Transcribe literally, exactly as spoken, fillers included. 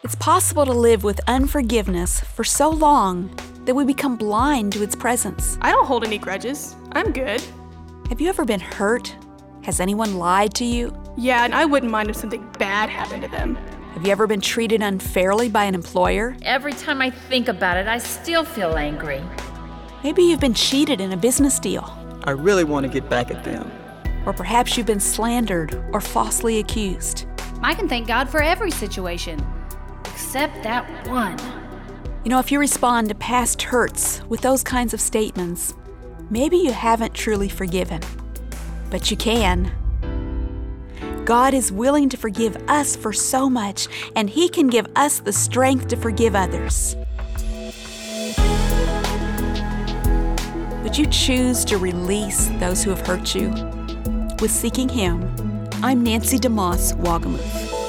It's possible to live with unforgiveness for so long that we become blind to its presence. I don't hold any grudges. I'm good. Have you ever been hurt? Has anyone lied to you? Yeah, and I wouldn't mind if something bad happened to them. Have you ever been treated unfairly by an employer? Every time I think about it, I still feel angry. Maybe you've been cheated in a business deal. I really want to get back at them. Or perhaps you've been slandered or falsely accused. I can thank God for every situation, except that one. You know, if you respond to past hurts with those kinds of statements, maybe you haven't truly forgiven. But you can. God is willing to forgive us for so much, and He can give us the strength to forgive others. Would you choose to release those who have hurt you? With Seeking Him, I'm Nancy DeMoss Wagamuth.